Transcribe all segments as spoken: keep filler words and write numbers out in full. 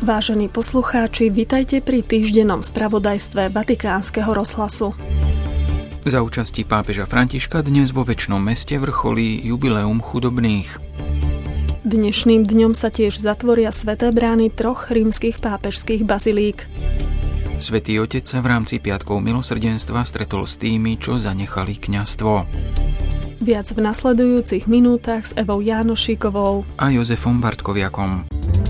Vážení poslucháči, vitajte pri týždennom spravodajstve Vatikánskeho rozhlasu. Za účasti pápeža Františka dnes vo Večnom meste vrcholí jubileum chudobných. Dnešným dňom sa tiež zatvoria sväté brány troch rímskych pápežských bazilík. Svätý Otec sa v rámci Piatkov milosrdenstva stretol s tými, čo zanechali kňazstvo. Viac v nasledujúcich minútach s Evou Jánošíkovou a Jozefom Bartkoviakom.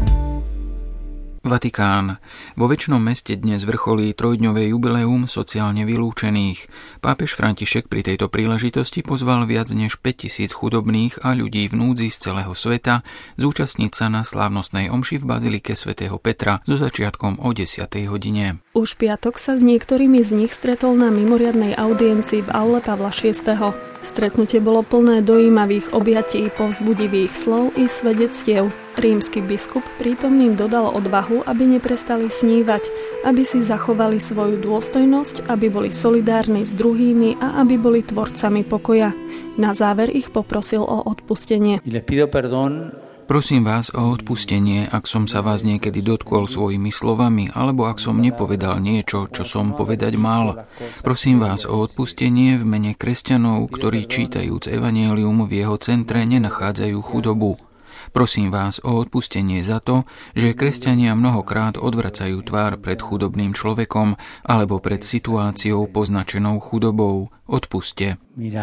Vatikán. Vo Večnom meste dnes vrcholí trojdňové jubileum sociálne vylúčených. Pápež František pri tejto príležitosti pozval viac než päťtisíc chudobných a ľudí v núdzi z celého sveta zúčastniť sa na slávnostnej omši v bazilike svätého Petra so začiatkom o desiatej hodine. Už piatok sa s niektorými z nich stretol na mimoriadnej audiencii v aule Pavla šiesteho. Stretnutie bolo plné dojímavých objatí, povzbudivých slov i svedectiev. Rímsky biskup prítomným dodal odvahu, aby neprestali snívať, aby si zachovali svoju dôstojnosť, aby boli solidárni s druhými a aby boli tvorcami pokoja. Na záver ich poprosil o odpustenie. Prosím vás o odpustenie, ak som sa vás niekedy dotkol svojimi slovami, alebo ak som nepovedal niečo, čo som povedať mal. Prosím vás o odpustenie v mene kresťanov, ktorí čítajúc evanjelium v jeho centre nenachádzajú chudobu. Prosím vás o odpustenie za to, že kresťania mnohokrát odvracajú tvár pred chudobným človekom alebo pred situáciou poznačenou chudobou. Odpuste.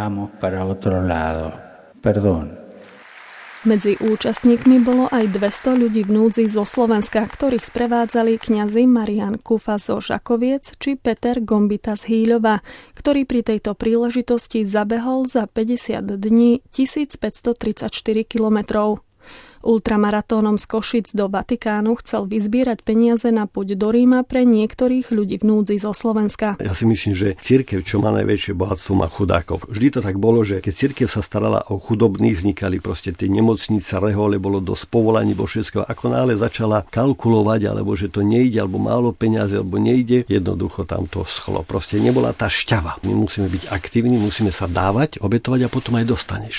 Medzi účastníkmi bolo aj dvesto ľudí v núdzi zo Slovenska, ktorých sprevádzali kňazi Marián Kufa zo Žakoviec či Peter Gombita z Hýľova, ktorý pri tejto príležitosti zabehol za päťdesiat dní tisícpäťstotridsaťštyri kilometrov. Ultramaratónom z Košic do Vatikánu chcel vyzbierať peniaze na púť do Ríma pre niektorých ľudí v núdzi zo Slovenska. Ja si myslím, že cirkev, čo má najväčšie bohatstvo, má chudákov. Vždy to tak bolo, že keď cirkev sa starala o chudobných, vznikali proste tie nemocnice, rehole, bolo dosť povolaní, bolo všetko. Ako náhle začala kalkulovať, alebo že to nejde, alebo málo peniazy, alebo nejde, jednoducho tam to schlo. Proste nebola tá šťava. My musíme byť aktívni, musíme sa dávať, obetovať a potom aj dostaneš.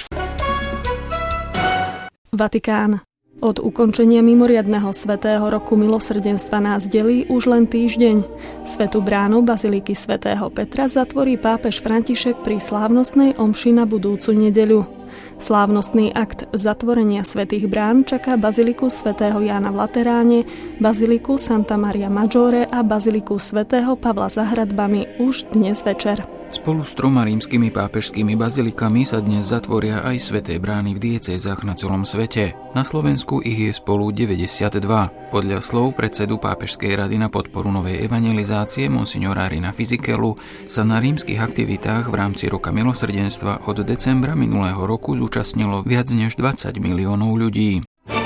Vatikán. Od ukončenia mimoriadneho svätého roku milosrdenstva nás delí už len týždeň. Svätú bránu baziliky svätého Petra zatvorí pápež František pri slávnostnej omši na budúcu nedeľu. Slávnostný akt zatvorenia svätých brán čaká baziliku svätého Jána v Lateráne, baziliku Santa Maria Maggiore a baziliku svätého Pavla za hradbami už dnes večer. Spolu s troma rímskymi pápežskými bazilikami sa dnes zatvoria aj sväté brány v diecézach na celom svete. Na Slovensku ich je spolu deväťdesiatdva. Podľa slov predsedu Pápežskej rady na podporu novej evangelizácie monsignora Rina Fizikelu sa na rímskych aktivitách v rámci Roka milosrdenstva od decembra minulého roku zúčastnilo viac než dvadsať miliónov ľudí.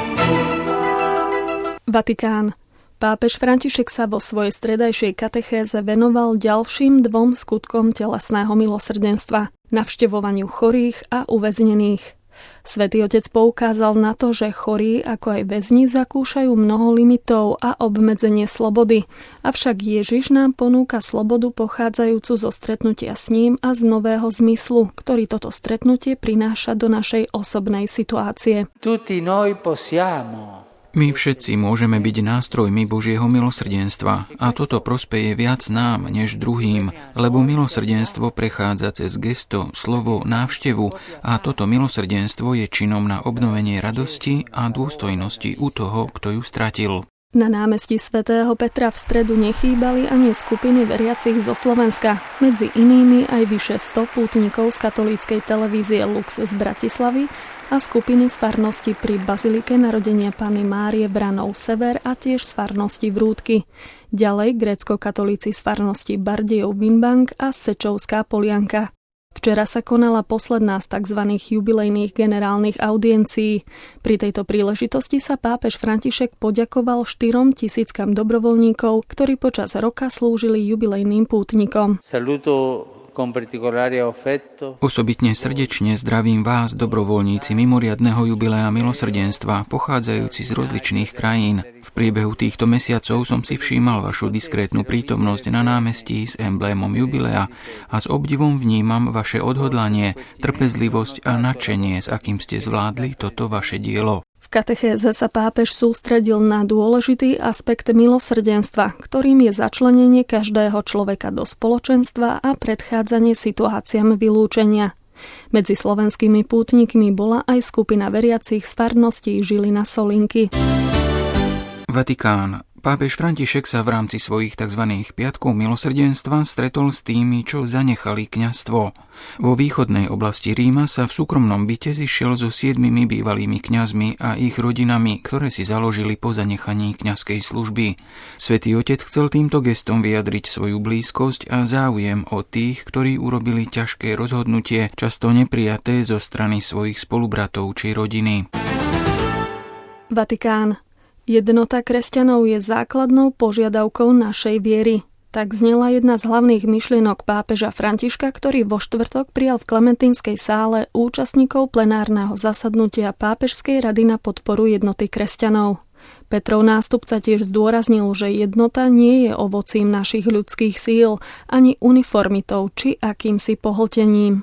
Vatikán. Pápež František sa vo svojej stredajšej katechéze venoval ďalším dvom skutkom telesného milosrdenstva, navštevovaniu chorých a uväznených. Svätý Otec poukázal na to, že chorí ako aj väzni zakúšajú mnoho limitov a obmedzenie slobody, avšak Ježiš nám ponúka slobodu pochádzajúcu zo stretnutia s ním a z nového zmyslu, ktorý toto stretnutie prináša do našej osobnej situácie. Tutti noi possiamo. My všetci môžeme byť nástrojmi Božieho milosrdenstva a toto prospeje viac nám než druhým, lebo milosrdenstvo prechádza cez gesto, slovo, návštevu a toto milosrdenstvo je činom na obnovenie radosti a dôstojnosti u toho, kto ju stratil. Na námestí svätého Petra v stredu nechýbali ani skupiny veriacich zo Slovenska, medzi inými aj vyše sto pútnikov z katolíckej televízie Lux z Bratislavy a skupiny z farnosti pri Bazilike narodenia Panny Márie Branov Sever a tiež z farnosti Vrútky. Ďalej grécko-katolíci z farnosti Bardejov Winbank a Sečovská Polianka. Včera sa konala posledná z tzv. Jubilejných generálnych audiencií. Pri tejto príležitosti sa pápež František poďakoval štyrom tisíckam dobrovoľníkov, ktorí počas roka slúžili jubilejným pútnikom. Saluto con particolare affetto. Osobitne srdečne zdravím vás, dobrovoľníci mimoriadneho jubilea milosrdenstva, pochádzajúci z rozličných krajín. V priebehu týchto mesiacov som si všímal vašu diskrétnu prítomnosť na námestí s emblémom jubilea a s obdivom vnímam vaše odhodlanie, trpezlivosť a nadšenie, s akým ste zvládli toto vaše dielo. V katechéze sa pápež sústredil na dôležitý aspekt milosrdenstva, ktorým je začlenenie každého človeka do spoločenstva a predchádzanie situáciám vylúčenia. Medzi slovenskými pútnikmi bola aj skupina veriacich z farností Žilina Solinky. Vatikán. Pápež František sa v rámci svojich tzv. Piatkov milosrdenstva stretol s tými, čo zanechali kňazstvo. Vo východnej oblasti Ríma sa v súkromnom byte zišiel so siedmimi bývalými kňazmi a ich rodinami, ktoré si založili po zanechaní kňazskej služby. Svätý Otec chcel týmto gestom vyjadriť svoju blízkosť a záujem o tých, ktorí urobili ťažké rozhodnutie, často neprijaté zo strany svojich spolubratov či rodiny. Vatikán. Jednota kresťanov je základnou požiadavkou našej viery. Tak znela jedna z hlavných myšlienok pápeža Františka, ktorý vo štvrtok prijal v Klementínskej sále účastníkov plenárneho zasadnutia Pápežskej rady na podporu jednoty kresťanov. Petrov nástupca tiež zdôraznil, že jednota nie je ovocím našich ľudských síl, ani uniformitou či akýmsi pohltením.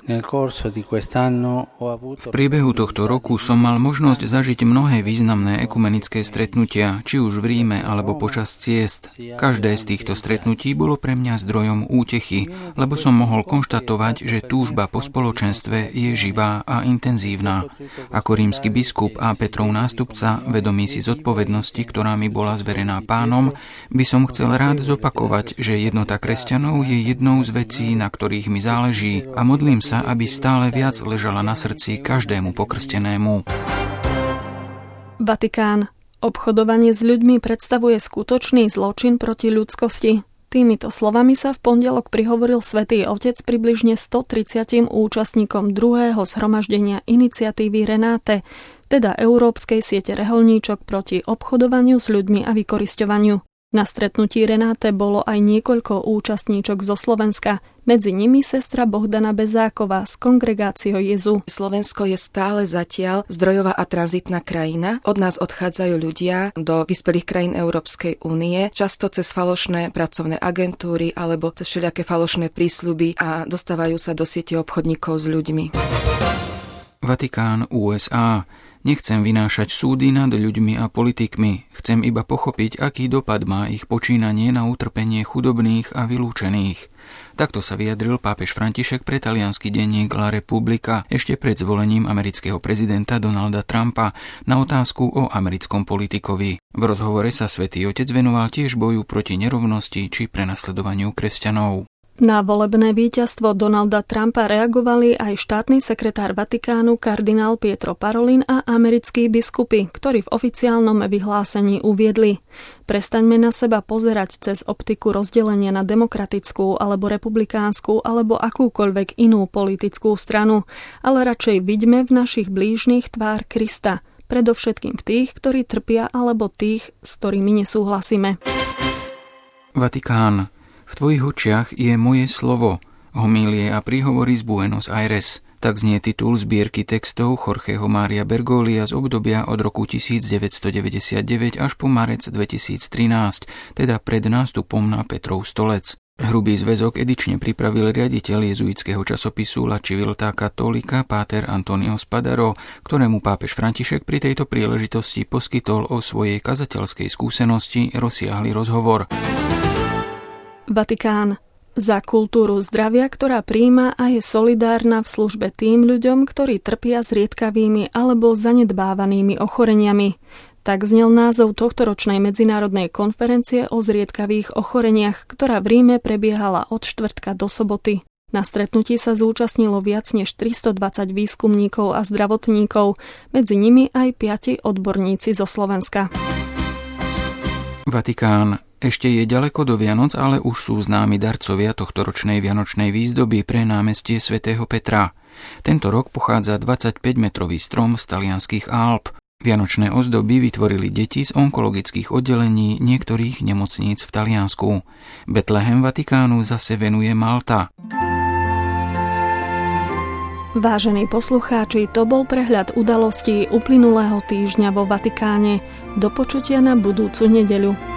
V priebehu tohto roku som mal možnosť zažiť mnohé významné ekumenické stretnutia, či už v Ríme alebo počas ciest. Každé z týchto stretnutí bolo pre mňa zdrojom útechy, lebo som mohol konštatovať, že túžba po spoločenstve je živá a intenzívna. Ako rímsky biskup a Petrov nástupca, vedomý si zodpovednosti, ktorá mi bola zverená Pánom, by som chcel rád zopakovať, že jednota kresťanov je jednou z vecí, na ktorých mi záleží, a modlím sa, aby stále viac ležala na srdci každému pokrstenému. Vatikán. Obchodovanie s ľuďmi predstavuje skutočný zločin proti ľudskosti. Týmito slovami sa v pondelok prihovoril Svätý Otec približne stotridsiatim účastníkom druhého zhromaždenia iniciatívy Renáte, teda Európskej siete reholníčok proti obchodovaniu s ľuďmi a vykorisťovaniu. Na stretnutí Renáte bolo aj niekoľko účastníčok zo Slovenska, medzi nimi sestra Bohdana Bezáková z Kongregácio Jezu. Slovensko je stále zatiaľ zdrojová a tranzitná krajina. Od nás odchádzajú ľudia do vyspelých krajín Európskej únie, často cez falošné pracovné agentúry alebo cez všelijaké falošné prísľuby a dostávajú sa do siete obchodníkov s ľuďmi. Vatikán, ú es á. Nechcem vynášať súdy nad ľuďmi a politikmi. Chcem iba pochopiť, aký dopad má ich počínanie na utrpenie chudobných a vylúčených. Takto sa vyjadril pápež František pre taliansky denník La Repubblica ešte pred zvolením amerického prezidenta Donalda Trumpa na otázku o americkom politikovi. V rozhovore sa Svätý Otec venoval tiež boju proti nerovnosti či prenasledovaniu kresťanov. Na volebné víťazstvo Donalda Trumpa reagovali aj štátny sekretár Vatikánu kardinál Pietro Parolin a americkí biskupy, ktorí v oficiálnom vyhlásení uviedli: Prestaňme na seba pozerať cez optiku rozdelenia na demokratickú alebo republikánsku alebo akúkoľvek inú politickú stranu, ale radšej vidíme v našich blížnych tvár Krista, predovšetkým v tých, ktorí trpia, alebo tých, s ktorými nesúhlasíme. Vatikán. V tvojich očiach je moje slovo. Homílie a príhovory z Buenos Aires. Tak znie titul zbierky textov Jorgeho Mária Bergoglia z obdobia od roku devätnásťstodeväťdesiatdeväť až po marec dvetisíctrinásť, teda pred nástupom na Petrov stolec. Hrubý zväzok edične pripravil riaditeľ jezuitského časopisu La Civiltà Cattolica páter Antonio Spadaro, ktorému pápež František pri tejto príležitosti poskytol o svojej kazateľskej skúsenosti rozsiahly rozhovor. Vatikán. Za kultúru zdravia, ktorá prijíma a je solidárna v službe tým ľuďom, ktorí trpia zriedkavými alebo zanedbávanými ochoreniami. Tak znel názov tohtoročnej medzinárodnej konferencie o zriedkavých ochoreniach, ktorá v Ríme prebiehala od štvrtka do soboty. Na stretnutí sa zúčastnilo viac než tristodvadsať výskumníkov a zdravotníkov, medzi nimi aj piati odborníci zo Slovenska. Vatikán. Ešte je ďaleko do Vianoc, ale už sú známi darcovia tohtoročnej vianočnej výzdoby pre námestie svätého Petra. Tento rok pochádza dvadsaťpäťmetrový strom z talianskych Alp. Vianočné ozdoby vytvorili deti z onkologických oddelení niektorých nemocníc v Taliansku. Betlehem Vatikánu zase venuje Malta. Vážení poslucháči, to bol prehľad udalostí uplynulého týždňa vo Vatikáne. Do počutia na budúcu nedeľu.